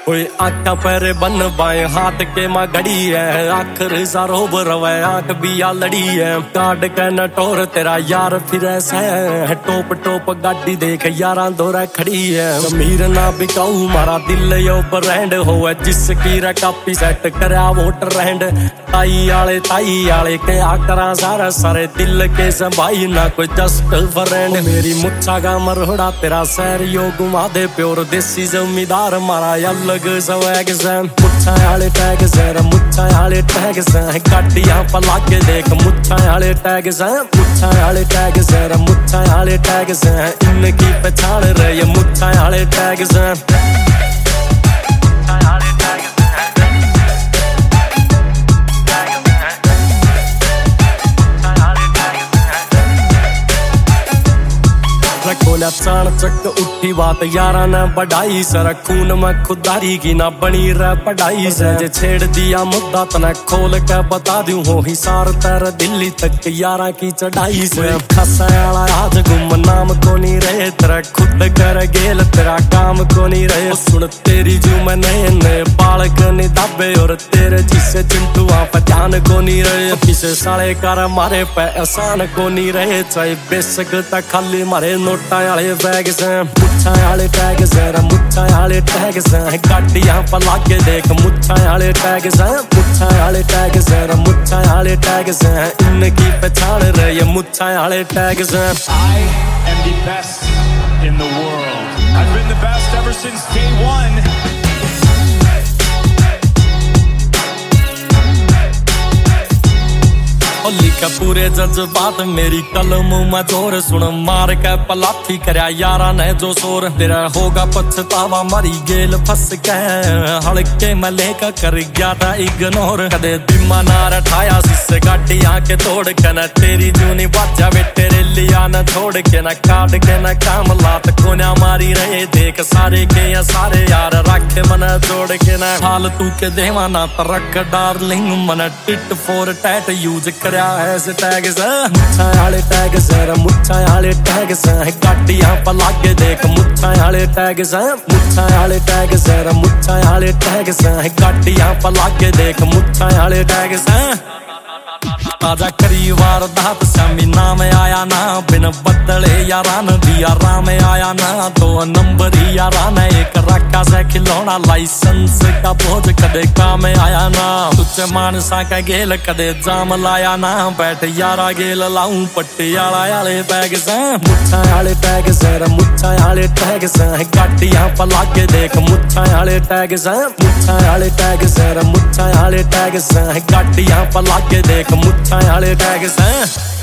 कोई आखा पैरे बन बाएं हाथ के माँ घड़ी है, आखिर सारो बरवे आंख भी आ लड़ी है। काट के नटोर तेरा यार फिर ऐसा है, टोप टोप गाड़ी देख यारा दौरा खड़ी है। जमीर ना बिकाऊ मारा दिल यो ब्रांड हो, जिसकी रे कापी सेट करा वोट रैंड। ताई आले क्या करा सारा सारे दिल के संभाई ना कोई जस्ट फ्रेंड। मेरी मुच्छा का मरोड़ा तेरा सैर यो घुमा दे प्योर देसी जमींदार मारा अलग स्वैग से। मुच्छा आले टैग से मुच्छा आले टैग से, गाड़ियां पला के देख मुच्छा आले टैग से। मुच्छा आले टैग से मुच्छा आले टैग से, इनकी पहचान रहे मुच्छा आले टैग से। खोला चाण चक उठी बात यारा ने बढ़ाई सर, खून में खुदारी की ना बनी रह पढ़ाई से। जे छेड़ दिया मुद्दा तना खोल के बता दूं, हो हिसार तेरे दिल्ली तक यारा की चढ़ाई से। खसायाला आज गुम नाम को नहीं रहे, तेरा खुद कर गेल तेरा काम को नहीं रहे। सुन तेरी जू में नए बालक ने दाबे और तेरे जिसे चिंटुआ पहचान को नहीं रहे। किसे साले कर मारे पे एहसान को नहीं रहे, चाहे बेशक तक खाली मारे नोटा आले बैग से। मुच्छा आले टैग से मुच्छा आले टैग से, गाड़ियां पला के देख मुच्छा आले टैग से। मुच्छा आले टैग से मुच्छा आले टैग से, इनकी पहचान रहे मुच्छा आले टैग से। I am the best in the world. I've been the best ever since day one. लिखा पूरे जज्बात मेरी कलम में जोर, सुन मार के पलाथी करया यारा ने जो शोर। तेरा होगा पछतावा मरी गेल फंस के, हड़के में लेकर कर गया था इग्नोर। कदे दिमा नार ठाया जिससे गाड़ी आके तोड़ के न, तेरी जूनी बाजा वे तेरे लिया न छोड़ के न। काट के न काम लात कोन्या मारी रहे देख सारे के या सारे यार रखे मन जोड़ के न। हाल तू के देवा ना तरक डार्लिंग मन, टिट फॉर टैट यूज करया ऐसे टैग से। मुच्छा आले टैग से मुच्छा आले टैग से, गाड़ियां पला के देख मुच्छा आले टैग से। मुच्छा आले टैग से मुच्छा आले टैग से, गाड़ियां पला के देख मुच्छा आले टैग से। ताजा करी वारदात समी नाम आया ना, बिन बदले यारा न दिया राम आया ना। 2 नंबर यारा ने एक रखा से खिलौना, लाइसेंस का बोझ कदे काम आया ना। तुझे मानसा का गेल कदे जाम लाया ना, बैठ यारा गेल लाऊं पटियाला आले बैग से। मुच्छा आले टैग से मुच्छा आले टैग से, गाड़ियां पला के देख मुच्छा आले टैग से। मुच्छा आले टैग से मुच्छा आले टैग से, गाड़ियां पला के देख मुच्छा आले टैग से।